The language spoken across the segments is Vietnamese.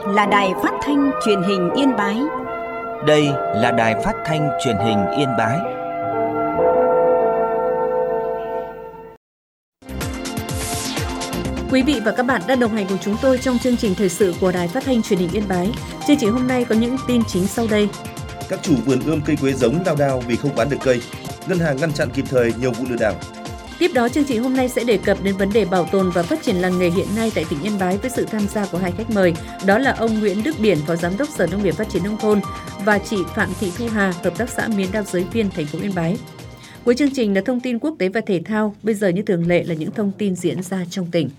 là Đài Phát thanh Truyền hình Yên Bái. Đây là Đài Phát thanh Truyền hình Yên Bái. Quý vị và các bạn đang đồng hành cùng chúng tôi trong chương trình thời sự của Đài Phát thanh Truyền hình Yên Bái. Chương trình hôm nay có những tin chính sau đây. Các chủ vườn ươm cây quế giống lao đao vì không bán được cây. Ngân hàng ngăn chặn kịp thời nhiều vụ lừa đảo. Tiếp đó, chương trình hôm nay sẽ đề cập đến vấn đề bảo tồn và phát triển làng nghề hiện nay tại tỉnh Yên Bái với sự tham gia của hai khách mời. Đó là ông Nguyễn Đức Điển, Phó Giám đốc Sở Nông nghiệp Phát triển Nông thôn và chị Phạm Thị Thu Hà, Hợp tác xã Miến Đao Giới Viên, thành phố Yên Bái. Cuối chương trình là thông tin quốc tế và thể thao. Bây giờ như thường lệ là những thông tin diễn ra trong tỉnh.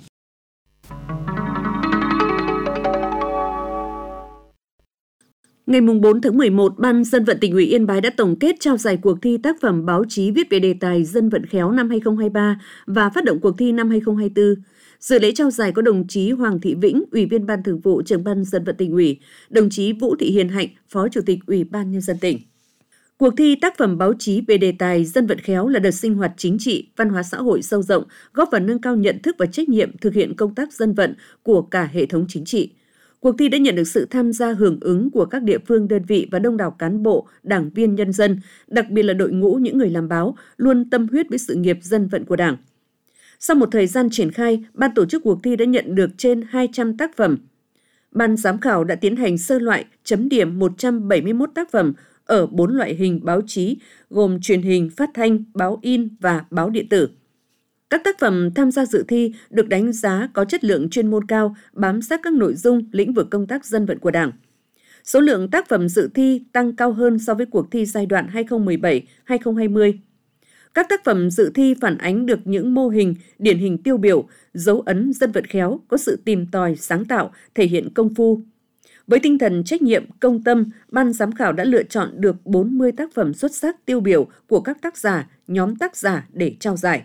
Ngày 4 tháng 11, Ban Dân vận Tỉnh ủy Yên Bái đã tổng kết trao giải cuộc thi tác phẩm báo chí viết về đề tài dân vận khéo năm 2023 và phát động cuộc thi năm 2024. Dự lễ trao giải có đồng chí Hoàng Thị Vĩnh, Ủy viên Ban Thường vụ, Trưởng Ban Dân vận Tỉnh ủy, đồng chí Vũ Thị Hiền Hạnh, Phó Chủ tịch Ủy ban Nhân dân tỉnh. Cuộc thi tác phẩm báo chí về đề tài dân vận khéo là đợt sinh hoạt chính trị, văn hóa xã hội sâu rộng, góp phần nâng cao nhận thức và trách nhiệm thực hiện công tác dân vận của cả hệ thống chính trị. Cuộc thi đã nhận được sự tham gia hưởng ứng của các địa phương, đơn vị và đông đảo cán bộ, đảng viên, nhân dân, đặc biệt là đội ngũ những người làm báo, luôn tâm huyết với sự nghiệp dân vận của Đảng. Sau một thời gian triển khai, ban tổ chức cuộc thi đã nhận được trên 200 tác phẩm. Ban giám khảo đã tiến hành sơ loại, chấm điểm 171 tác phẩm ở 4 loại hình báo chí, gồm truyền hình, phát thanh, báo in và báo điện tử. Các tác phẩm tham gia dự thi được đánh giá có chất lượng chuyên môn cao, bám sát các nội dung, lĩnh vực công tác dân vận của Đảng. Số lượng tác phẩm dự thi tăng cao hơn so với cuộc thi giai đoạn 2017-2020. Các tác phẩm dự thi phản ánh được những mô hình, điển hình tiêu biểu, dấu ấn dân vận khéo, có sự tìm tòi, sáng tạo, thể hiện công phu. Với tinh thần trách nhiệm, công tâm, ban giám khảo đã lựa chọn được 40 tác phẩm xuất sắc tiêu biểu của các tác giả, nhóm tác giả để trao giải.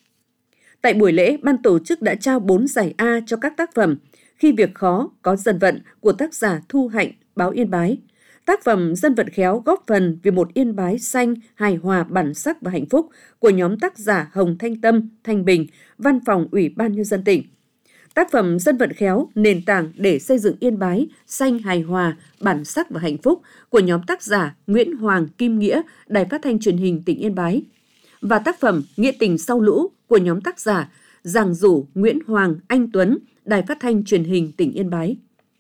Tại buổi lễ, ban tổ chức đã trao 4 giải A cho các tác phẩm Khi việc khó có dân vận của tác giả Thu Hạnh, báo Yên Bái. Tác phẩm Dân vận khéo góp phần vì một Yên Bái xanh, hài hòa, bản sắc và hạnh phúc của nhóm tác giả Hồng Thanh Tâm, Thanh Bình, Văn phòng Ủy ban Nhân dân tỉnh. Tác phẩm Dân vận khéo, nền tảng để xây dựng Yên Bái xanh, hài hòa, bản sắc và hạnh phúc của nhóm tác giả Nguyễn Hoàng, Kim Nghĩa, Đài Phát thanh Truyền hình tỉnh Yên Bái. Và tác phẩm Nghĩa tình sau lũ của nhóm tác giả Giàng Dũ, Nguyễn Hoàng, Anh Tuấn, Đài Phát thanh Truyền hình tỉnh Yên Bái.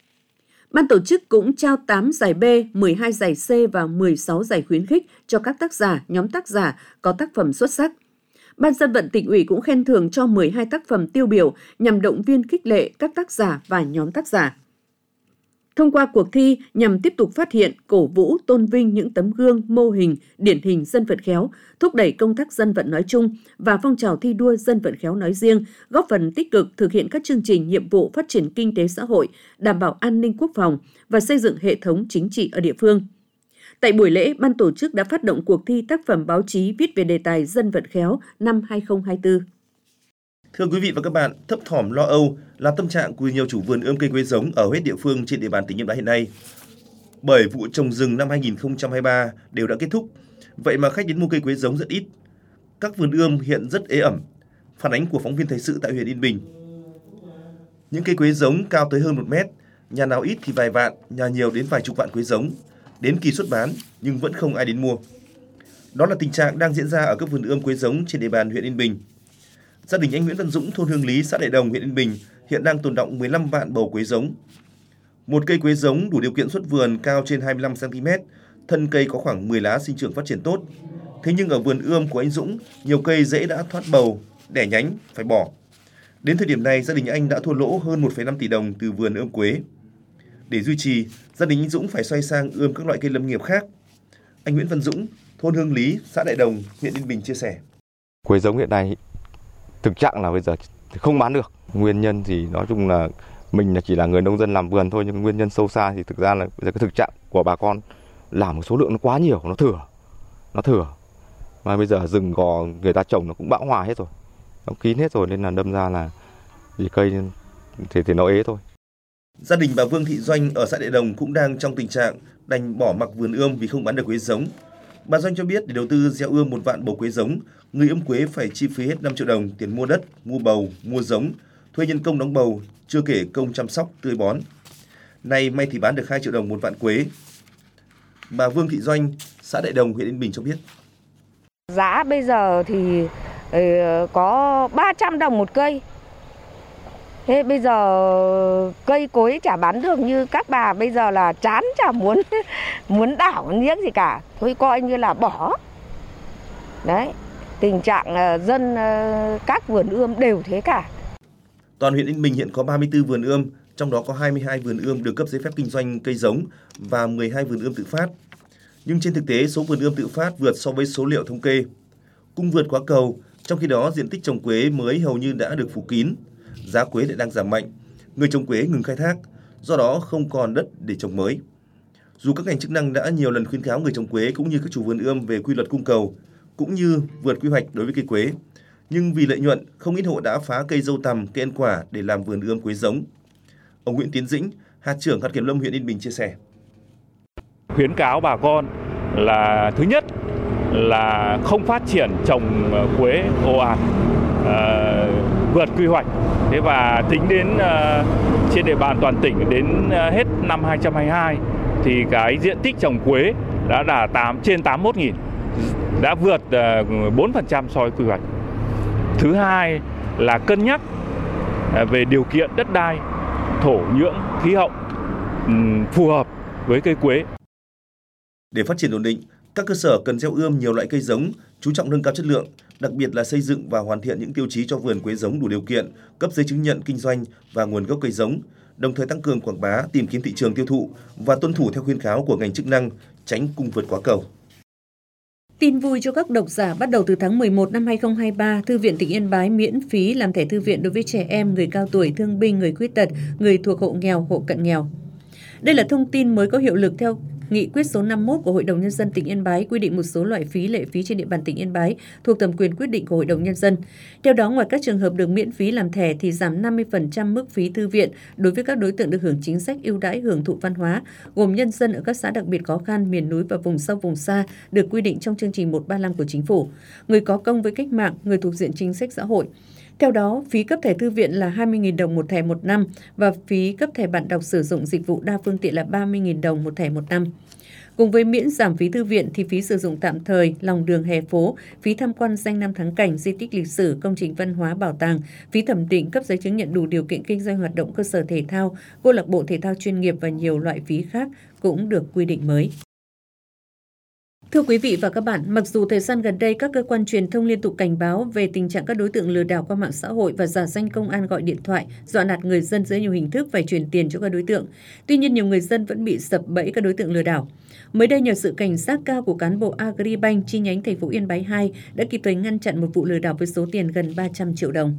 Ban tổ chức cũng trao 8 giải B, 12 giải C và 16 giải khuyến khích cho các tác giả, nhóm tác giả có tác phẩm xuất sắc. Ban Dân vận Tỉnh ủy cũng khen thưởng cho 12 tác phẩm tiêu biểu nhằm động viên khích lệ các tác giả và nhóm tác giả. Thông qua cuộc thi nhằm tiếp tục phát hiện, cổ vũ, tôn vinh những tấm gương, mô hình, điển hình dân vận khéo, thúc đẩy công tác dân vận nói chung và phong trào thi đua dân vận khéo nói riêng, góp phần tích cực thực hiện các chương trình nhiệm vụ phát triển kinh tế xã hội, đảm bảo an ninh quốc phòng và xây dựng hệ thống chính trị ở địa phương. Tại buổi lễ, ban tổ chức đã phát động cuộc thi tác phẩm báo chí viết về đề tài dân vận khéo năm 2024. Thưa quý vị và các bạn, thấp thỏm lo âu là tâm trạng của nhiều chủ vườn ươm cây quế giống ở hết địa phương trên địa bàn tỉnh Yên Bái hiện nay. Bởi vụ trồng rừng năm 2023 đều đã kết thúc, vậy mà khách đến mua cây quế giống rất ít. Các vườn ươm hiện rất ế ẩm, phản ánh của phóng viên thời sự tại huyện Yên Bình. Những cây quế giống cao tới hơn 1 mét, nhà nào ít thì vài vạn, nhà nhiều đến vài chục vạn quế giống. Đến kỳ xuất bán nhưng vẫn không ai đến mua. Đó là tình trạng đang diễn ra ở các vườn ươm quế giống trên địa bàn huyện Yên Bình. Gia đình anh Nguyễn Văn Dũng, thôn Hương Lý, xã Đại Đồng, huyện Yên Bình hiện đang tồn đọng 15 vạn bầu quế giống. Một cây quế giống đủ điều kiện xuất vườn cao trên 25 cm, thân cây có khoảng 10 lá sinh trưởng phát triển tốt. Thế nhưng ở vườn ươm của anh Dũng, nhiều cây rễ đã thoát bầu, đẻ nhánh, phải bỏ. Đến thời điểm này, gia đình anh đã thua lỗ hơn 1,5 tỷ đồng từ vườn ươm quế. Để duy trì, gia đình anh Dũng phải xoay sang ươm các loại cây lâm nghiệp khác. Anh Nguyễn Văn Dũng, thôn Hương Lý, xã Đại Đồng, huyện Yên Bình chia sẻ. Quế giống hiện nay thực trạng là bây giờ không bán được. Nguyên nhân thì nói chung là mình chỉ là người nông dân làm vườn thôi, nhưng nguyên nhân sâu xa thì thực ra là bây giờ cái thực trạng của bà con làm một số lượng nó quá nhiều, nó thừa. Mà bây giờ rừng gò người ta trồng nó cũng bão hòa hết rồi, nó kín hết rồi nên là đâm ra là vì cây thì nó ế thôi. Gia đình bà Vương Thị Doanh ở xã Đại Đồng cũng đang trong tình trạng đành bỏ mặc vườn ươm vì không bán được quế giống. Bà Doanh cho biết để đầu tư gieo ươm 1 vạn bầu quế giống, người ươm quế phải chi phí hết 5 triệu đồng tiền mua đất, mua bầu, mua giống, thuê nhân công đóng bầu, chưa kể công chăm sóc, tưới bón. Nay may thì bán được 2 triệu đồng một vạn quế. Bà Vương Thị Doanh, xã Đại Đồng, huyện Yên Bình cho biết. Giá bây giờ thì có 300 đồng một cây. Thế bây giờ cây cối chả bán được như các bà, bây giờ là chán chả muốn đảo niếc gì cả. Thôi coi như là bỏ. Đấy, tình trạng dân các vườn ươm đều thế cả. Toàn huyện Yên Bình hiện có 34 vườn ươm, trong đó có 22 vườn ươm được cấp giấy phép kinh doanh cây giống và 12 vườn ươm tự phát. Nhưng trên thực tế, số vườn ươm tự phát vượt so với số liệu thống kê. Cung vượt quá cầu, trong khi đó diện tích trồng quế mới hầu như đã được phủ kín. Giá quế lại đang giảm mạnh, người trồng quế ngừng khai thác, do đó không còn đất để trồng mới. Dù các ngành chức năng đã nhiều lần khuyến cáo người trồng quế cũng như các chủ vườn ươm về quy luật cung cầu, cũng như vượt quy hoạch đối với cây quế, nhưng vì lợi nhuận, không ít hộ đã phá cây dâu tằm, cây ăn quả để làm vườn ươm quế giống. Ông Nguyễn Tiến Dĩnh, hạt trưởng hạt kiểm lâm huyện Yên Bình chia sẻ. Khuyến cáo bà con là thứ nhất là không phát triển trồng quế ồ ạt vượt quy hoạch. Thế và tính đến trên địa bàn toàn tỉnh đến hết năm 2022 thì cái diện tích trồng quế đã đạt trên 81.000, đã vượt 4% so với quy hoạch. Thứ hai là cân nhắc về điều kiện đất đai, thổ nhưỡng, khí hậu phù hợp với cây quế. Để phát triển ổn định, các cơ sở cần gieo ươm nhiều loại cây giống, chú trọng nâng cao chất lượng, đặc biệt là xây dựng và hoàn thiện những tiêu chí cho vườn quế giống đủ điều kiện, cấp giấy chứng nhận kinh doanh và nguồn gốc cây giống, đồng thời tăng cường quảng bá, tìm kiếm thị trường tiêu thụ và tuân thủ theo khuyến cáo của ngành chức năng, tránh cung vượt quá cầu. Tin vui cho các độc giả, bắt đầu từ tháng 11 năm 2023, Thư viện tỉnh Yên Bái miễn phí làm thẻ thư viện đối với trẻ em, người cao tuổi, thương binh, người khuyết tật, người thuộc hộ nghèo, hộ cận nghèo. Đây là thông tin mới có hiệu lực theo Nghị quyết số 51 của Hội đồng Nhân dân tỉnh Yên Bái quy định một số loại phí lệ phí trên địa bàn tỉnh Yên Bái thuộc thẩm quyền quyết định của Hội đồng Nhân dân. Theo đó, ngoài các trường hợp được miễn phí làm thẻ thì giảm 50% mức phí thư viện đối với các đối tượng được hưởng chính sách ưu đãi hưởng thụ văn hóa, gồm nhân dân ở các xã đặc biệt khó khăn, miền núi và vùng sâu vùng xa được quy định trong chương trình 135 của Chính phủ, người có công với cách mạng, người thuộc diện chính sách xã hội. Theo đó, phí cấp thẻ thư viện là 20.000 đồng một thẻ một năm và phí cấp thẻ bạn đọc sử dụng dịch vụ đa phương tiện là 30.000 đồng một thẻ một năm. Cùng với miễn giảm phí thư viện thì phí sử dụng tạm thời, lòng đường hè phố, phí tham quan danh lam thắng cảnh, di tích lịch sử, công trình văn hóa, bảo tàng, phí thẩm định cấp giấy chứng nhận đủ điều kiện kinh doanh hoạt động cơ sở thể thao, câu lạc bộ thể thao chuyên nghiệp và nhiều loại phí khác cũng được quy định mới. Thưa quý vị và các bạn, mặc dù thời gian gần đây các cơ quan truyền thông liên tục cảnh báo về tình trạng các đối tượng lừa đảo qua mạng xã hội và giả danh công an gọi điện thoại, dọa nạt người dân dưới nhiều hình thức phải chuyển tiền cho các đối tượng, tuy nhiên nhiều người dân vẫn bị sập bẫy các đối tượng lừa đảo. Mới đây, nhờ sự cảnh giác cao của cán bộ Agribank chi nhánh thành phố Yên Bái 2 đã kịp thời ngăn chặn một vụ lừa đảo với số tiền gần 300 triệu đồng.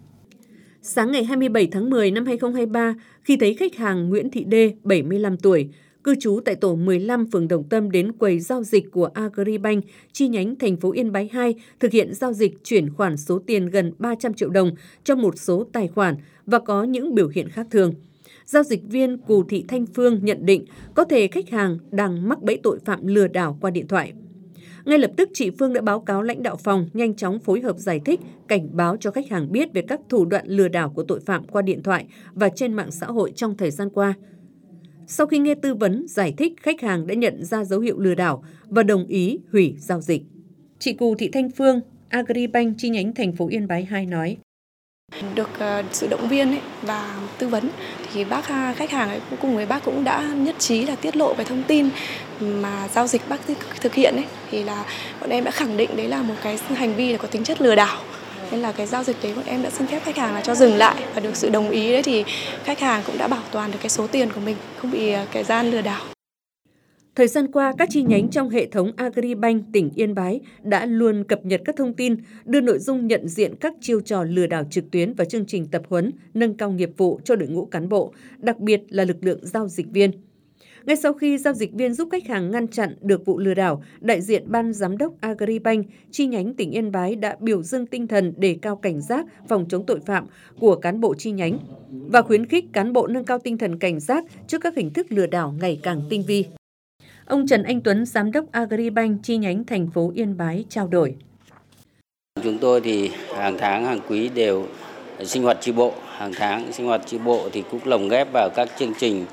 Sáng ngày 27 tháng 10 năm 2023, khi thấy khách hàng Nguyễn Thị Đê, 75 tuổi, cư trú tại tổ 15 phường Đồng Tâm đến quầy giao dịch của Agribank chi nhánh thành phố Yên Bái 2 thực hiện giao dịch chuyển khoản số tiền gần 300 triệu đồng cho một số tài khoản và có những biểu hiện khác thường. Giao dịch viên Cù Thị Thanh Phương nhận định có thể khách hàng đang mắc bẫy tội phạm lừa đảo qua điện thoại. Ngay lập tức, chị Phương đã báo cáo lãnh đạo phòng nhanh chóng phối hợp giải thích, cảnh báo cho khách hàng biết về các thủ đoạn lừa đảo của tội phạm qua điện thoại và trên mạng xã hội trong thời gian qua. Sau khi nghe tư vấn, giải thích, khách hàng đã nhận ra dấu hiệu lừa đảo và đồng ý hủy giao dịch. Chị Cù Thị Thanh Phương, Agribank chi nhánh thành phố Yên Bái 2 nói. Được sự động viên và tư vấn thì khách hàng cùng với bác cũng đã nhất trí là tiết lộ cái thông tin mà giao dịch bác thực hiện thì là bọn em đã khẳng định đấy là một cái hành vi là có tính chất lừa đảo. Nên là cái giao dịch đấy bọn em đã xin phép khách hàng là cho dừng lại và được sự đồng ý đấy thì khách hàng cũng đã bảo toàn được cái số tiền của mình, không bị kẻ gian lừa đảo. Thời gian qua, các chi nhánh trong hệ thống Agribank tỉnh Yên Bái đã luôn cập nhật các thông tin, đưa nội dung nhận diện các chiêu trò lừa đảo trực tuyến vào chương trình tập huấn, nâng cao nghiệp vụ cho đội ngũ cán bộ, đặc biệt là lực lượng giao dịch viên. Ngay sau khi giao dịch viên giúp khách hàng ngăn chặn được vụ lừa đảo, đại diện Ban Giám đốc Agribank chi nhánh tỉnh Yên Bái đã biểu dương tinh thần đề cao cảnh giác phòng chống tội phạm của cán bộ chi nhánh và khuyến khích cán bộ nâng cao tinh thần cảnh giác trước các hình thức lừa đảo ngày càng tinh vi. Ông Trần Anh Tuấn, Giám đốc Agribank chi nhánh thành phố Yên Bái trao đổi. Chúng tôi thì hàng tháng, hàng quý đều sinh hoạt chi bộ. Hàng tháng sinh hoạt chi bộ thì cũng lồng ghép vào các chương trình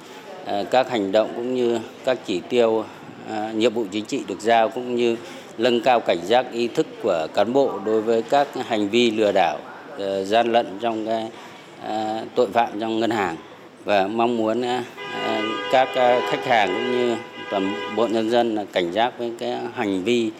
các hành động cũng như các chỉ tiêu nhiệm vụ chính trị được giao, cũng như nâng cao cảnh giác ý thức của cán bộ đối với các hành vi lừa đảo, gian lận trong cái tội phạm trong ngân hàng, và mong muốn các khách hàng cũng như toàn bộ nhân dân là cảnh giác với cái hành vi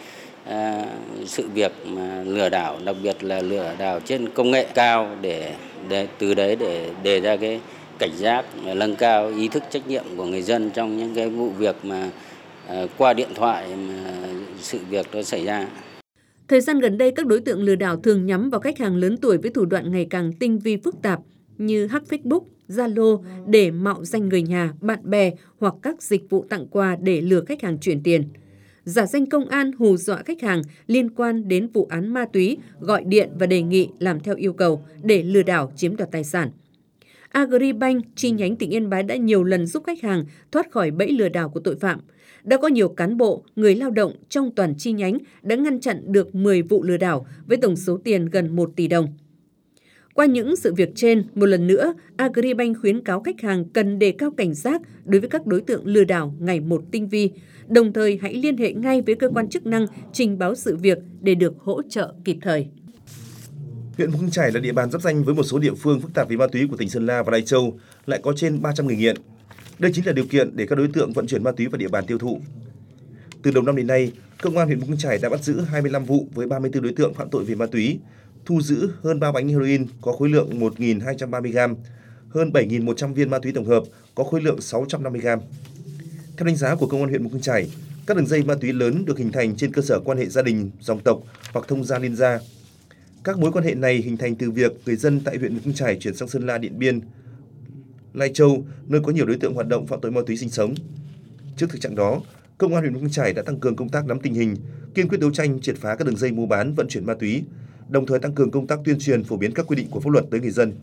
sự việc mà lừa đảo, đặc biệt là lừa đảo trên công nghệ cao, để từ đấy để đề ra cái cảnh giác, nâng cao ý thức trách nhiệm của người dân trong những cái vụ việc mà qua điện thoại mà sự việc đó xảy ra. Thời gian gần đây, các đối tượng lừa đảo thường nhắm vào khách hàng lớn tuổi với thủ đoạn ngày càng tinh vi phức tạp như hack Facebook, Zalo để mạo danh người nhà, bạn bè hoặc các dịch vụ tặng quà để lừa khách hàng chuyển tiền. Giả danh công an hù dọa khách hàng liên quan đến vụ án ma túy, gọi điện và đề nghị làm theo yêu cầu để lừa đảo chiếm đoạt tài sản. Agribank chi nhánh tỉnh Yên Bái đã nhiều lần giúp khách hàng thoát khỏi bẫy lừa đảo của tội phạm. Đã có nhiều cán bộ, người lao động trong toàn chi nhánh đã ngăn chặn được 10 vụ lừa đảo với tổng số tiền gần 1 tỷ đồng. Qua những sự việc trên, một lần nữa, Agribank khuyến cáo khách hàng cần đề cao cảnh giác đối với các đối tượng lừa đảo ngày một tinh vi, đồng thời hãy liên hệ ngay với cơ quan chức năng trình báo sự việc để được hỗ trợ kịp thời. Huyện Mù Căng Chải là địa bàn giáp ranh với một số địa phương phức tạp về ma túy của tỉnh Sơn La và Lai Châu, lại có trên 300 người nghiện. Đây chính là điều kiện để các đối tượng vận chuyển ma túy vào địa bàn tiêu thụ. Từ đầu năm đến nay, Công an huyện Mù Căng Chải đã bắt giữ 25 vụ với 34 đối tượng phạm tội về ma túy, thu giữ hơn 3 bánh heroin có khối lượng 1.230 gram, hơn 7.100 viên ma túy tổng hợp có khối lượng 650 gram. Theo đánh giá của Công an huyện Mù Căng Chải, các đường dây ma túy lớn được hình thành trên cơ sở quan hệ gia đình, dòng tộc hoặc thông gia liên gia. Các mối quan hệ này hình thành từ việc người dân tại huyện Mù Căng Chải chuyển sang Sơn La, Điện Biên, Lai Châu, nơi có nhiều đối tượng hoạt động phạm tội ma túy sinh sống. Trước thực trạng đó, Công an huyện Mù Căng Chải đã tăng cường công tác nắm tình hình, kiên quyết đấu tranh triệt phá các đường dây mua bán vận chuyển ma túy, đồng thời tăng cường công tác tuyên truyền phổ biến các quy định của pháp luật tới người dân.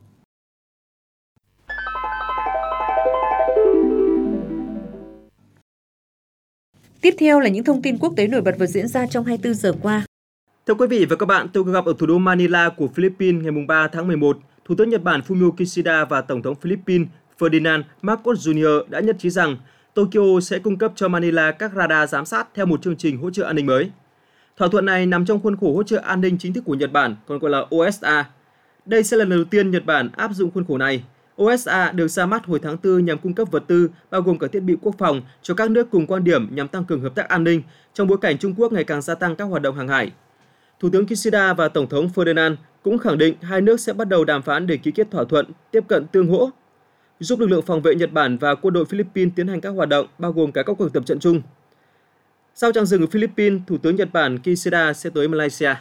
Tiếp theo là những thông tin quốc tế nổi bật vừa diễn ra trong 24 giờ qua. Thưa quý vị và các bạn, tôi gặp ở thủ đô Manila của Philippines ngày 3 tháng 11, Thủ tướng Nhật Bản Fumio Kishida và Tổng thống Philippines Ferdinand Marcos Jr. đã nhất trí rằng Tokyo sẽ cung cấp cho Manila các radar giám sát theo một chương trình hỗ trợ an ninh mới. Thỏa thuận này nằm trong khuôn khổ hỗ trợ an ninh chính thức của Nhật Bản, còn gọi là OSA. Đây sẽ là lần đầu tiên Nhật Bản áp dụng khuôn khổ này. OSA được ra mắt hồi tháng 4 nhằm cung cấp vật tư, bao gồm cả thiết bị quốc phòng, cho các nước cùng quan điểm nhằm tăng cường hợp tác an ninh trong bối cảnh Trung Quốc ngày càng gia tăng các hoạt động hàng hải. Thủ tướng Kishida và Tổng thống Ferdinand cũng khẳng định hai nước sẽ bắt đầu đàm phán để ký kết thỏa thuận tiếp cận tương hỗ, giúp lực lượng phòng vệ Nhật Bản và quân đội Philippines tiến hành các hoạt động, bao gồm cả các cuộc tập trận chung. Sau chặng dừng ở Philippines, Thủ tướng Nhật Bản Kishida sẽ tới Malaysia.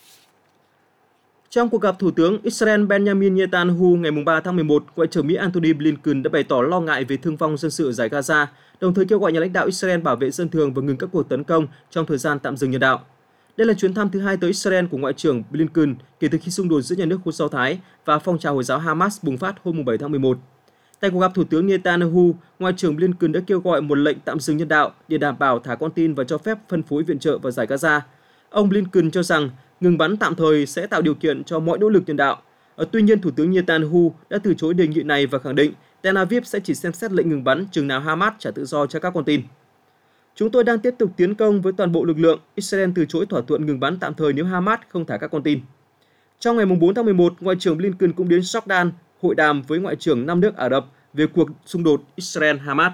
Trong cuộc gặp Thủ tướng Israel Benjamin Netanyahu ngày 3 tháng 11, Ngoại trưởng Mỹ Antony Blinken đã bày tỏ lo ngại về thương vong dân sự ở Dải Gaza, đồng thời kêu gọi nhà lãnh đạo Israel bảo vệ dân thường và ngừng các cuộc tấn công trong thời gian tạm dừng nhân đạo. Đây là chuyến thăm thứ hai tới Israel của Ngoại trưởng Blinken kể từ khi xung đột giữa nhà nước Do Thái và phong trào Hồi giáo Hamas bùng phát hôm 7 tháng 11. Tại cuộc gặp Thủ tướng Netanyahu, Ngoại trưởng Blinken đã kêu gọi một lệnh tạm dừng nhân đạo để đảm bảo thả con tin và cho phép phân phối viện trợ vào Dải Gaza. Ông Blinken cho rằng ngừng bắn tạm thời sẽ tạo điều kiện cho mọi nỗ lực nhân đạo. Tuy nhiên, Thủ tướng Netanyahu đã từ chối đề nghị này và khẳng định Tel Aviv sẽ chỉ xem xét lệnh ngừng bắn chừng nào Hamas trả tự do cho các con tin. Chúng tôi đang tiếp tục tiến công với toàn bộ lực lượng. Israel từ chối thỏa thuận ngừng bắn tạm thời nếu Hamas không thả các con tin. Trong ngày 4 tháng 11, Ngoại trưởng Blinken cũng đến Jordan hội đàm với Ngoại trưởng 5 nước Ả Rập về cuộc xung đột Israel-Hamas.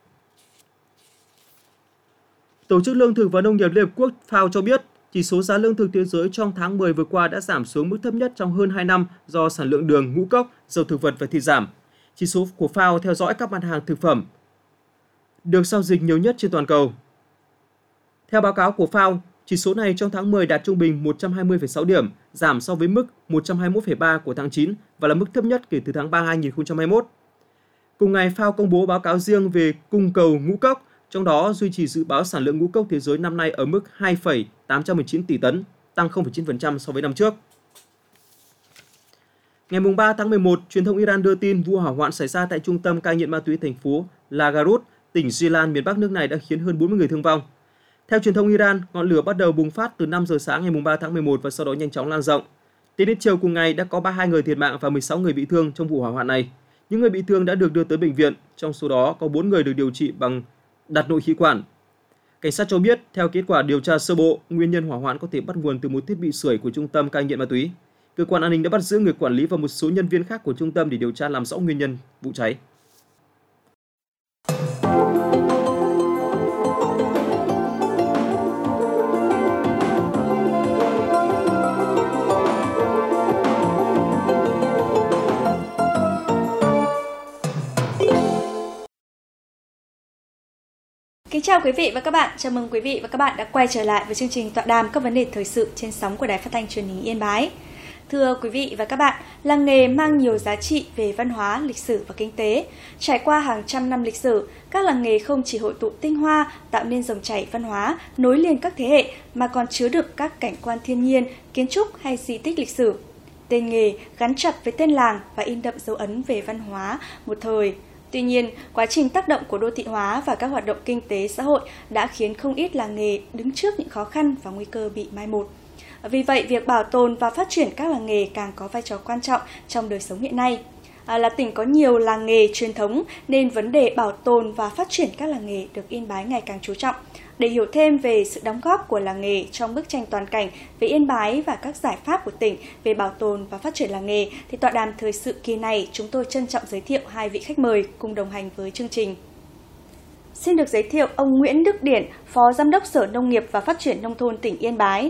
Tổ chức Lương thực và Nông nghiệp Liên Hợp Quốc FAO cho biết, chỉ số giá lương thực thế giới trong tháng 10 vừa qua đã giảm xuống mức thấp nhất trong hơn 2 năm do sản lượng đường, ngũ cốc, dầu thực vật và thịt giảm. Chỉ số của FAO theo dõi các mặt hàng thực phẩm được giao dịch nhiều nhất trên toàn cầu. Theo báo cáo của FAO, chỉ số này trong tháng 10 đạt trung bình 120,6 điểm, giảm so với mức 121,3 của tháng 9 và là mức thấp nhất kể từ tháng 3 2021. Cùng ngày, FAO công bố báo cáo riêng về cung cầu ngũ cốc, trong đó duy trì dự báo sản lượng ngũ cốc thế giới năm nay ở mức 2,819 tỷ tấn, tăng 0,9% so với năm trước. Ngày 3 tháng 11, truyền thông Iran đưa tin vụ hỏa hoạn xảy ra tại trung tâm cai nghiện ma túy thành phố Lagarut, tỉnh Gilan, miền Bắc nước này đã khiến hơn 40 người thương vong. Theo truyền thông Iran, ngọn lửa bắt đầu bùng phát từ 5 giờ sáng ngày 3 tháng 11 và sau đó nhanh chóng lan rộng. Tính đến chiều cùng ngày đã có 32 người thiệt mạng và 16 người bị thương trong vụ hỏa hoạn này. Những người bị thương đã được đưa tới bệnh viện, trong số đó có 4 người được điều trị bằng đặt nội khí quản. Cảnh sát cho biết, theo kết quả điều tra sơ bộ, nguyên nhân hỏa hoạn có thể bắt nguồn từ một thiết bị sưởi của trung tâm cai nghiện ma túy. Cơ quan an ninh đã bắt giữ người quản lý và một số nhân viên khác của trung tâm để điều tra làm rõ nguyên nhân vụ cháy. Kính chào quý vị và các bạn, chào mừng quý vị và các bạn đã quay trở lại với chương trình tọa đàm các vấn đề thời sự trên sóng của Đài Phát thanh Truyền hình Yên Bái. Thưa quý vị và các bạn, làng nghề mang nhiều giá trị về văn hóa, lịch sử và kinh tế. Trải qua hàng trăm năm lịch sử, các làng nghề không chỉ hội tụ tinh hoa, tạo nên dòng chảy văn hóa, nối liền các thế hệ, mà còn chứa đựng các cảnh quan thiên nhiên, kiến trúc hay di tích lịch sử. Tên nghề gắn chặt với tên làng và in đậm dấu ấn về văn hóa một thời. Tuy nhiên, quá trình tác động của đô thị hóa và các hoạt động kinh tế xã hội đã khiến không ít làng nghề đứng trước những khó khăn và nguy cơ bị mai một. Vì vậy, việc bảo tồn và phát triển các làng nghề càng có vai trò quan trọng trong đời sống hiện nay. Là tỉnh có nhiều làng nghề truyền thống nên vấn đề bảo tồn và phát triển các làng nghề được Yên Bái ngày càng chú trọng. Để hiểu thêm về sự đóng góp của làng nghề trong bức tranh toàn cảnh về Yên Bái và các giải pháp của tỉnh về bảo tồn và phát triển làng nghề, thì tọa đàm thời sự kỳ này chúng tôi trân trọng giới thiệu hai vị khách mời cùng đồng hành với chương trình. Xin được giới thiệu ông Nguyễn Đức Điển, Phó Giám đốc Sở Nông nghiệp và Phát triển Nông thôn tỉnh Yên Bái.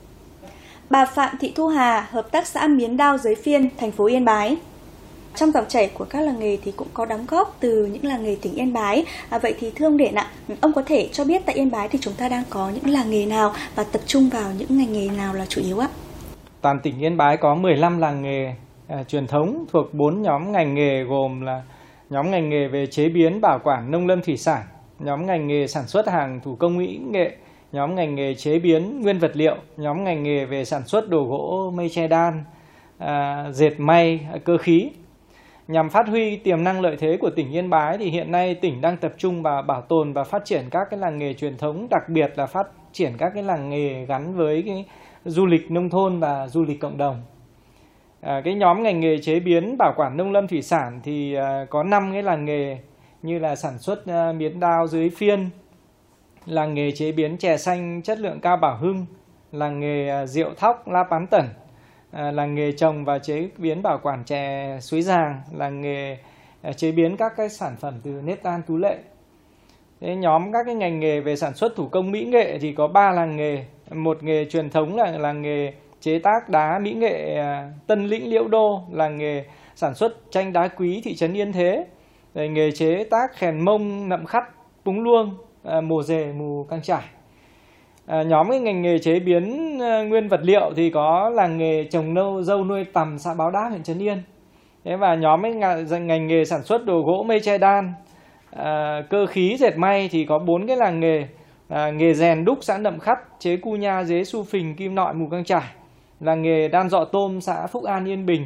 Bà Phạm Thị Thu Hà, Hợp tác xã Miến Đao Giới Phiên, thành phố Yên Bái. Trong dòng chảy của các làng nghề thì cũng có đóng góp từ những làng nghề tỉnh Yên Bái. Vậy thì thưa ông Điển ạ, ông có thể cho biết tại Yên Bái thì chúng ta đang có những làng nghề nào và tập trung vào những ngành nghề nào là chủ yếu ạ? Toàn tỉnh Yên Bái có 15 làng nghề truyền thống thuộc 4 nhóm ngành nghề, gồm là nhóm ngành nghề về chế biến, bảo quản, nông lâm thủy sản, nhóm ngành nghề sản xuất hàng thủ công mỹ nghệ, nhóm ngành nghề chế biến nguyên vật liệu, nhóm ngành nghề về sản xuất đồ gỗ mây che đan, dệt may, cơ khí. Nhằm phát huy tiềm năng lợi thế của tỉnh Yên Bái thì hiện nay tỉnh đang tập trung vào bảo tồn và phát triển các cái làng nghề truyền thống, đặc biệt là phát triển các cái làng nghề gắn với cái du lịch nông thôn và du lịch cộng đồng. Cái nhóm ngành nghề chế biến, bảo quản, nông lâm thủy sản thì có 5 cái làng nghề như là sản xuất miến đao Giới Phiên, làng nghề chế biến chè xanh chất lượng cao Bảo Hưng, làng nghề rượu thóc La Pán Tẩn, làng nghề trồng và chế biến bảo quản chè Suối Giàng, làng nghề chế biến các cái sản phẩm từ nếp tan Tú Lệ. Thế nhóm các cái ngành nghề về sản xuất thủ công mỹ nghệ thì có 3 làng nghề. Một nghề truyền thống là làng nghề chế tác đá mỹ nghệ Tân Lĩnh Liễu Đô, làng nghề sản xuất tranh đá quý thị trấn Yên Thế, rồi nghề chế tác khèn mông nậm khắt Púng Luông, Mồ Dề, Mù Căng Trải. Nhóm cái ngành nghề chế biến nguyên vật liệu thì có làng nghề trồng dâu nuôi tằm xã Báo Đáp, huyện Trấn Yên. Thế và nhóm cái ngành nghề sản xuất đồ gỗ mây che đan, cơ khí dệt may thì có 4 cái làng nghề: nghề rèn đúc xã Nậm Khắt, chế cu nha dế Su Phình, Kim Nội, Mù Căng Trải, làng nghề đan dọ tôm xã Phúc An, Yên Bình,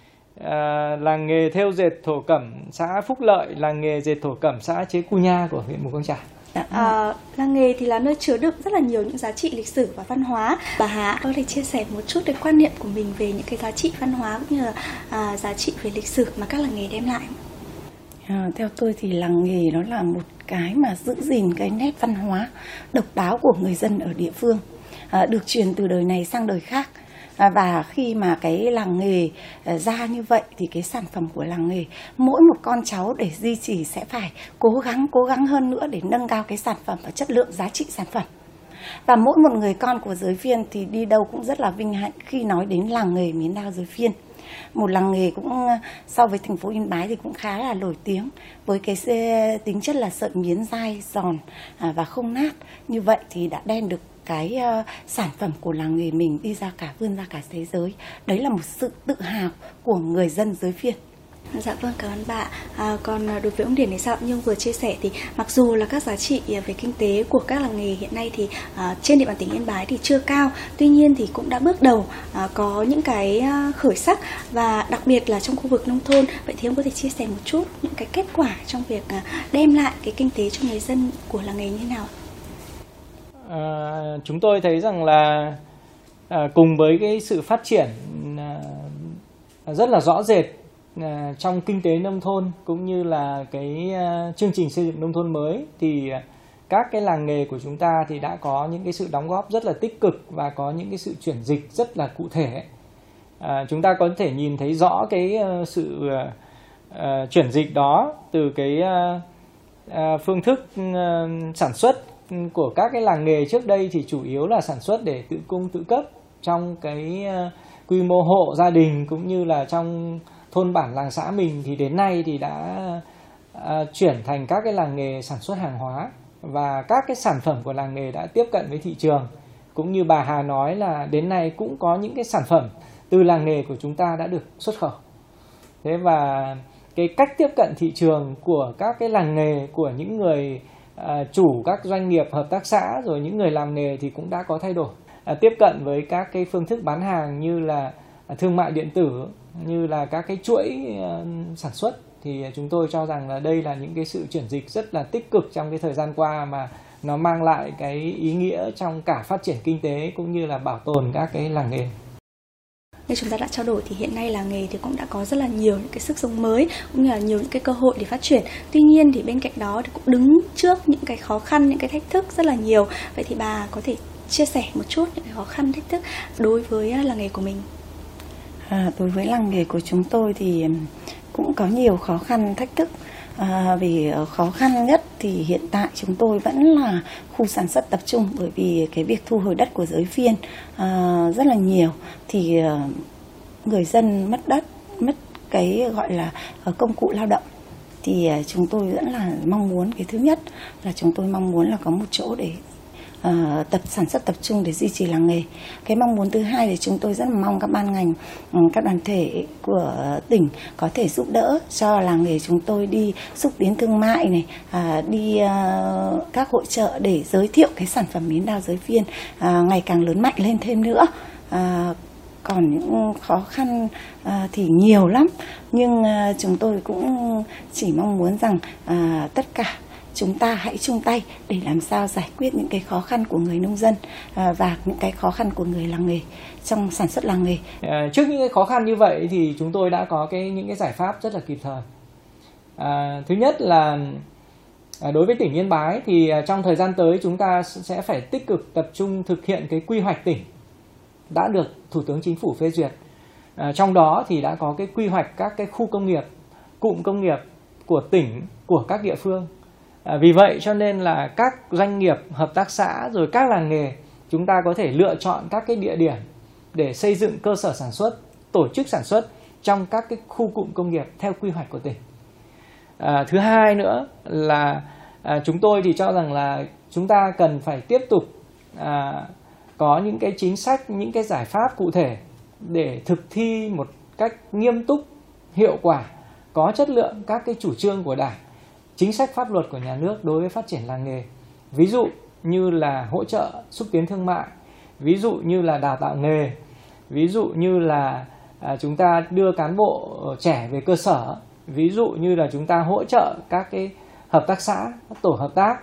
làng nghề thêu dệt thổ cẩm xã Phúc Lợi, làng nghề dệt thổ cẩm xã chế cu nha của huyện Mù Căng Trải. Làng nghề thì là nơi chứa đựng rất là nhiều những giá trị lịch sử và văn hóa. Bà Hà có thể chia sẻ một chút cái quan niệm của mình về những cái giá trị văn hóa cũng như là giá trị về lịch sử mà các làng nghề đem lại. Theo tôi thì làng nghề nó là một cái mà giữ gìn cái nét văn hóa độc đáo của người dân ở địa phương, được truyền từ đời này sang đời khác. Và khi mà cái làng nghề ra như vậy thì cái sản phẩm của làng nghề, mỗi một con cháu để duy trì sẽ phải cố gắng hơn nữa để nâng cao cái sản phẩm và chất lượng giá trị sản phẩm. Và mỗi một người con của Giới Phiên thì đi đâu cũng rất là vinh hạnh khi nói đến làng nghề Miến Đao Giới Phiên. Một làng nghề cũng so với thành phố Yên Bái thì cũng khá là nổi tiếng với cái tính chất là sợi miến dai, giòn và không nát. Như vậy thì đã đem được cái sản phẩm của làng nghề mình đi ra vươn ra cả thế giới. Đấy là một sự tự hào của người dân Giới Phiên. Dạ vâng, cảm ơn bà. Còn đối với ông Điển thì sao? Như ông vừa chia sẻ thì mặc dù là các giá trị về kinh tế của các làng nghề hiện nay thì trên địa bàn tỉnh Yên Bái thì chưa cao, tuy nhiên thì cũng đã bước đầu có những cái khởi sắc, và đặc biệt là trong khu vực nông thôn. Vậy thì ông có thể chia sẻ một chút những cái kết quả trong việc đem lại cái kinh tế cho người dân của làng nghề như thế nào? Chúng tôi thấy rằng là cùng với cái sự phát triển rất là rõ rệt trong kinh tế nông thôn cũng như là cái chương trình xây dựng nông thôn mới thì các cái làng nghề của chúng ta thì đã có những cái sự đóng góp rất là tích cực và có những cái sự chuyển dịch rất là cụ thể. Chúng ta có thể nhìn thấy rõ cái sự chuyển dịch đó từ cái phương thức sản xuất của các cái làng nghề trước đây thì chủ yếu là sản xuất để tự cung tự cấp trong cái quy mô hộ gia đình cũng như là trong thôn bản làng xã mình, thì đến nay thì đã chuyển thành các cái làng nghề sản xuất hàng hóa và các cái sản phẩm của làng nghề đã tiếp cận với thị trường. Cũng như bà Hà nói là đến nay cũng có những cái sản phẩm từ làng nghề của chúng ta đã được xuất khẩu. Thế và cái cách tiếp cận thị trường của các cái làng nghề, của những người chủ các doanh nghiệp, hợp tác xã rồi những người làm nghề thì cũng đã có thay đổi. Tiếp cận với các cái phương thức bán hàng như là thương mại điện tử, như là các cái chuỗi sản xuất, thì chúng tôi cho rằng là đây là những cái sự chuyển dịch rất là tích cực trong cái thời gian qua mà nó mang lại cái ý nghĩa trong cả phát triển kinh tế cũng như là bảo tồn các cái làng nghề. Như chúng ta đã trao đổi thì hiện nay làng nghề thì cũng đã có rất là nhiều những cái sức sống mới cũng như là nhiều những cái cơ hội để phát triển. Tuy nhiên thì bên cạnh đó thì cũng đứng trước những cái khó khăn, những cái thách thức rất là nhiều. Vậy thì bà có thể chia sẻ một chút những cái khó khăn, thách thức đối với làng nghề của mình? Đối với làng nghề của chúng tôi thì cũng có nhiều khó khăn, thách thức. Vì khó khăn nhất thì hiện tại chúng tôi vẫn là khu sản xuất tập trung, bởi vì cái việc thu hồi đất của giới phiên rất là nhiều, thì người dân mất đất, mất cái gọi là công cụ lao động. Thì chúng tôi vẫn là mong muốn, cái thứ nhất là chúng tôi mong muốn là có một chỗ để sản xuất tập trung để duy trì làng nghề. Cái mong muốn thứ hai thì chúng tôi rất là mong các ban ngành, các đoàn thể của tỉnh có thể giúp đỡ cho làng nghề chúng tôi đi xúc tiến thương mại này, đi các hội chợ để giới thiệu cái sản phẩm miến đao giới phiên ngày càng lớn mạnh lên thêm nữa. Còn những khó khăn thì nhiều lắm, nhưng chúng tôi cũng chỉ mong muốn rằng tất cả chúng ta hãy chung tay để làm sao giải quyết những cái khó khăn của người nông dân và những cái khó khăn của người làng nghề trong sản xuất làng nghề. Trước những cái khó khăn như vậy thì chúng tôi đã có những cái giải pháp rất là kịp thời. Thứ nhất là đối với tỉnh Yên Bái thì trong thời gian tới chúng ta sẽ phải tích cực tập trung thực hiện cái quy hoạch tỉnh đã được Thủ tướng Chính phủ phê duyệt. Trong đó thì đã có cái quy hoạch các cái khu công nghiệp, cụm công nghiệp của tỉnh, của các địa phương. Vì vậy cho nên là các doanh nghiệp, hợp tác xã rồi các làng nghề chúng ta có thể lựa chọn các cái địa điểm để xây dựng cơ sở sản xuất, tổ chức sản xuất trong các cái khu cụm công nghiệp theo quy hoạch của tỉnh. Thứ hai nữa là chúng tôi thì cho rằng là chúng ta cần phải tiếp tục có những cái chính sách, những cái giải pháp cụ thể để thực thi một cách nghiêm túc, hiệu quả, có chất lượng các cái chủ trương của Đảng, chính sách pháp luật của nhà nước đối với phát triển làng nghề. Ví dụ như là hỗ trợ xúc tiến thương mại, ví dụ như là đào tạo nghề, ví dụ như là chúng ta đưa cán bộ trẻ về cơ sở, ví dụ như là chúng ta hỗ trợ các cái hợp tác xã, tổ hợp tác,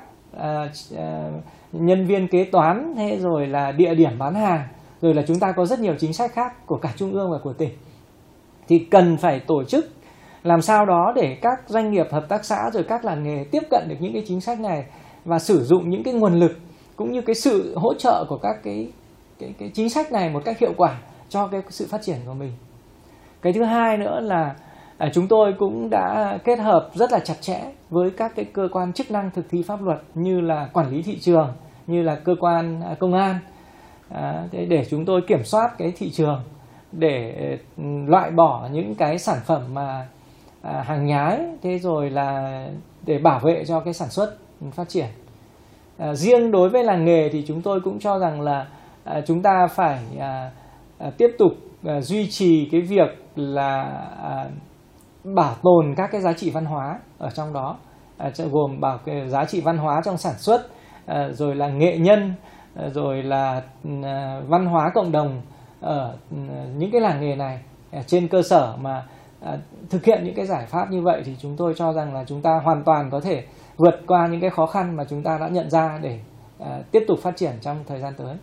nhân viên kế toán, hay rồi là địa điểm bán hàng, rồi là chúng ta có rất nhiều chính sách khác của cả trung ương và của tỉnh. Thì cần phải tổ chức làm sao đó để các doanh nghiệp, hợp tác xã rồi các làng nghề tiếp cận được những cái chính sách này và sử dụng những cái nguồn lực cũng như cái sự hỗ trợ của các cái chính sách này một cách hiệu quả cho cái sự phát triển của mình. Cái thứ hai nữa là chúng tôi cũng đã kết hợp rất là chặt chẽ với các cái cơ quan chức năng thực thi pháp luật như là quản lý thị trường, như là cơ quan công an, để chúng tôi kiểm soát cái thị trường, để loại bỏ những cái sản phẩm mà hàng nhái, thế rồi là để bảo vệ cho cái sản xuất phát triển. Riêng đối với làng nghề thì chúng tôi cũng cho rằng là chúng ta phải tiếp tục duy trì cái việc là bảo tồn các cái giá trị văn hóa ở trong đó, gồm giá trị văn hóa trong sản xuất, rồi là nghệ nhân, rồi là văn hóa cộng đồng ở những cái làng nghề này. Trên cơ sở mà thực hiện những cái giải pháp như vậy thì chúng tôi cho rằng là chúng ta hoàn toàn có thể vượt qua những cái khó khăn mà chúng ta đã nhận ra để tiếp tục phát triển trong thời gian tới.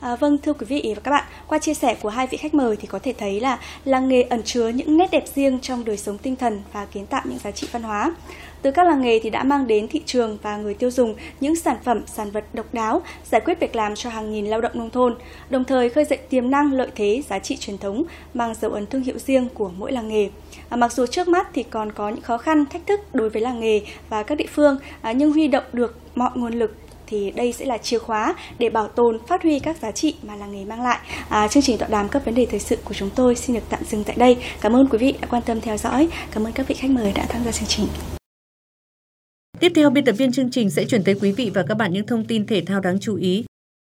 Vâng, thưa quý vị và các bạn, qua chia sẻ của hai vị khách mời thì có thể thấy là làng nghề ẩn chứa những nét đẹp riêng trong đời sống tinh thần và kiến tạo những giá trị văn hóa. Từ các làng nghề thì đã mang đến thị trường và người tiêu dùng những sản phẩm, sản vật độc đáo, giải quyết việc làm cho hàng nghìn lao động nông thôn, đồng thời khơi dậy tiềm năng, lợi thế, giá trị truyền thống mang dấu ấn thương hiệu riêng của mỗi làng nghề. Mặc dù trước mắt thì còn có những khó khăn, thách thức đối với làng nghề và các địa phương, nhưng huy động được mọi nguồn lực thì đây sẽ là chìa khóa để bảo tồn, phát huy các giá trị mà làng nghề mang lại. Chương trình tọa đàm các vấn đề thời sự của chúng tôi xin được tạm dừng tại đây. Cảm ơn quý vị đã quan tâm theo dõi. Cảm ơn các vị khách mời đã tham gia chương trình. Tiếp theo, biên tập viên chương trình sẽ chuyển tới quý vị và các bạn những thông tin thể thao đáng chú ý.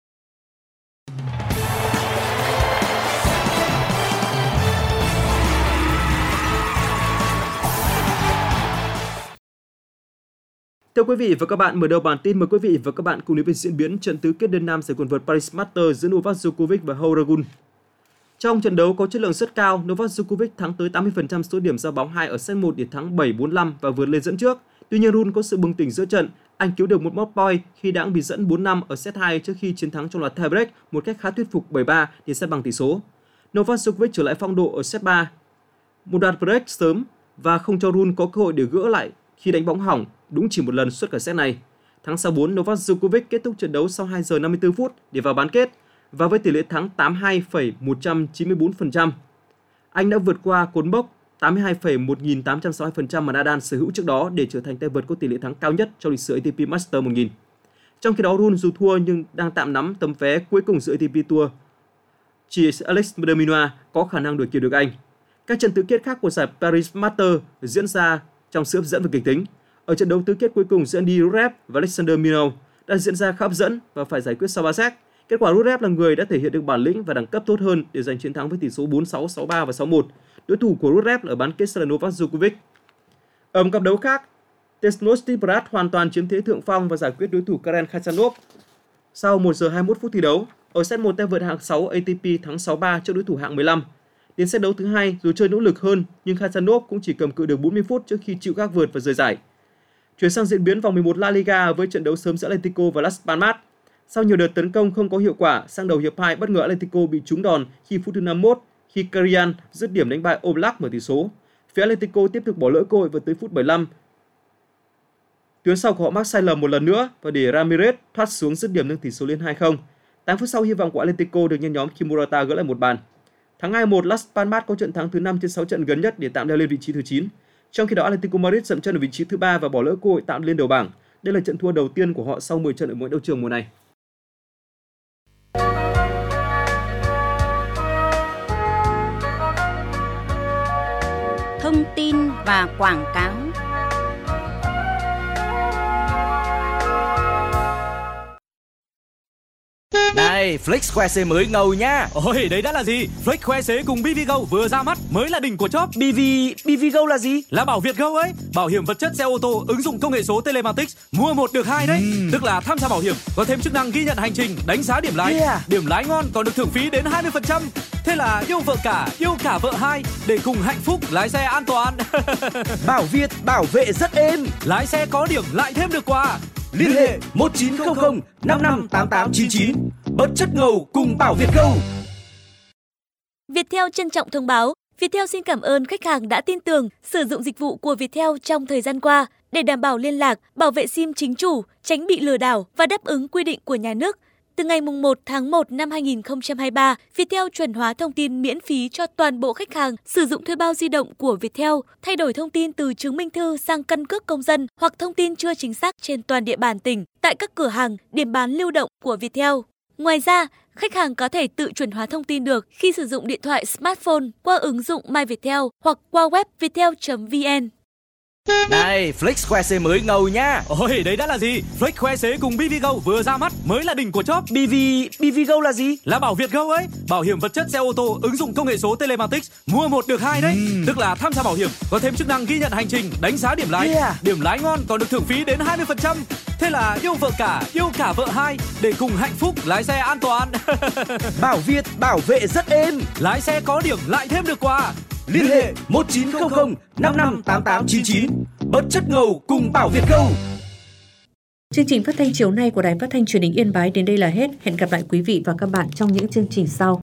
Thưa quý vị và các bạn, mở đầu bản tin mời quý vị và các bạn cùng đến với diễn biến trận tứ kết đơn nam giải quần vợt Paris Masters giữa Novak Djokovic và Houragun. Trong trận đấu có chất lượng rất cao, Novak Djokovic thắng tới 80% số điểm ra bóng 2 ở set 1 để thắng 7-4-5 và vượt lên dẫn trước. Tuy nhiên, Rune có sự bừng tỉnh giữa trận, anh cứu được một match point khi đã bị dẫn 4-5 ở set 2 trước khi chiến thắng trong loạt tiebreak một cách khá thuyết phục 7-3 để set bằng tỷ số. Novak Djokovic trở lại phong độ ở set 3, một đoạn break sớm và không cho Rune có cơ hội để gỡ lại khi đánh bóng hỏng đúng chỉ một lần suốt cả set này. Thắng 6-4, Novak Djokovic kết thúc trận đấu sau 2 giờ 54 phút để vào bán kết và với tỷ lệ thắng 82,194%. Anh đã vượt qua cột mốc 82,1862% mà Nadal sở hữu trước đó để trở thành tay vợt có tỷ lệ thắng cao nhất trong lịch sử ATP Masters 1000. Trong khi đó, Rune dù thua nhưng đang tạm nắm tấm vé cuối cùng dự ATP Tour. Chỉ Alex de Minaur có khả năng đuổi kịp được anh. Các trận tứ kết khác của giải Paris Masters diễn ra trong sự hấp dẫn và kịch tính. Ở trận đấu tứ kết cuối cùng giữa Andy Rublev và Alexander Minow đã diễn ra khá hấp dẫn và phải giải quyết sau 3 set. Kết quả Rublev là người đã thể hiện được bản lĩnh và đẳng cấp tốt hơn để giành chiến thắng với tỷ số 4-6, 6-3 và 6-1. Đối thủ của Rublev ở bán kết sẽ là Novak Djokovic. Ở một cặp đấu khác, Stefanos Tsitsipas hoàn toàn chiếm thế thượng phong và giải quyết đối thủ Karen Khachanov sau 1 giờ 21 phút thi đấu. Ở set 1, tay vợt hạng 6 ATP thắng 6-3 trước đối thủ hạng 15. Đến set đấu thứ hai, dù chơi nỗ lực hơn nhưng Khachanov cũng chỉ cầm cự được 40 phút trước khi chịu gác vợt và rời giải. Chuyển sang diễn biến vòng 11 La Liga với trận đấu sớm giữa Atletico và Las Palmas. Sau nhiều đợt tấn công không có hiệu quả, sang đầu hiệp 2 bất ngờ Atletico bị trúng đòn khi phút thứ 51 khi Karian dứt điểm đánh bại Oblak mở tỷ số. Phía Atletico tiếp tục bỏ lỡ cơ hội và tới phút 75. Tuyến sau của họ mắc sai lầm một lần nữa và để Ramirez thoát xuống dứt điểm nâng tỷ số lên 2-0. 8 phút sau, hy vọng của Atletico được nhen nhóm khi Morata gỡ lại một bàn. Thắng 2-1, Las Palmas có trận thắng thứ 5 trên 6 trận gần nhất để tạm leo lên vị trí thứ 9. Trong khi đó, Atletico Madrid dậm chân ở vị trí thứ 3 và bỏ lỡ cơ hội tạm lên đầu bảng. Đây là trận thua đầu tiên của họ sau 10 trận ở mỗi đấu trường mùa này. Thông tin và quảng cáo. Này, Flex khoe xế mới ngầu nha. Ôi, đấy đã là gì? Flex khoe xế cùng BVGO vừa ra mắt, mới là đỉnh của chóp. BVGO là gì? Là bảo Việt Go ấy, bảo hiểm vật chất xe ô tô ứng dụng công nghệ số telematics, mua 1 được 2 đấy. Tức là tham gia bảo hiểm có thêm chức năng ghi nhận hành trình, đánh giá điểm lái. Điểm lái ngon còn được thưởng phí đến 20%. Thế là yêu vợ cả, yêu cả vợ hai để cùng hạnh phúc lái xe an toàn. Bảo Việt bảo vệ rất êm. Lái xe có điểm lại thêm được quà. Liên hệ 1900 558899. Bất chất ngầu cùng Bảo Việt Go. Viettel trân trọng thông báo, Viettel xin cảm ơn khách hàng đã tin tưởng sử dụng dịch vụ của Viettel trong thời gian qua để đảm bảo liên lạc, bảo vệ SIM chính chủ, tránh bị lừa đảo và đáp ứng quy định của nhà nước. Từ ngày 1 tháng 1 năm 2023, Viettel chuẩn hóa thông tin miễn phí cho toàn bộ khách hàng sử dụng thuê bao di động của Viettel, thay đổi thông tin từ chứng minh thư sang căn cước công dân hoặc thông tin chưa chính xác trên toàn địa bàn tỉnh tại các cửa hàng, điểm bán lưu động của Viettel. Ngoài ra, khách hàng có thể tự chuẩn hóa thông tin được khi sử dụng điện thoại smartphone qua ứng dụng My Viettel hoặc qua web viettel.vn. Này, Flex khoe xế mới ngầu nha. Ôi, đấy đã là gì? Flex khoe xế cùng BVGO vừa ra mắt, mới là đỉnh của chóp. BVGO là gì? Là bảo Việt Go ấy, bảo hiểm vật chất xe ô tô ứng dụng công nghệ số telematics, mua 1 được 2 đấy. Tức là tham gia bảo hiểm có thêm chức năng ghi nhận hành trình, đánh giá điểm lái. Điểm lái ngon còn được thưởng phí đến 20%. Thế là yêu vợ cả, yêu cả vợ hai để cùng hạnh phúc lái xe an toàn. Bảo Việt bảo vệ rất êm. Lái xe có điểm lại thêm được quà. Liên hệ 1900 558899. Bất chất ngầu cùng Bảo Việt Go. Chương trình phát thanh chiều nay của Đài Phát thanh Truyền hình Yên Bái đến đây là hết. Hẹn gặp lại quý vị và các bạn trong những chương trình sau.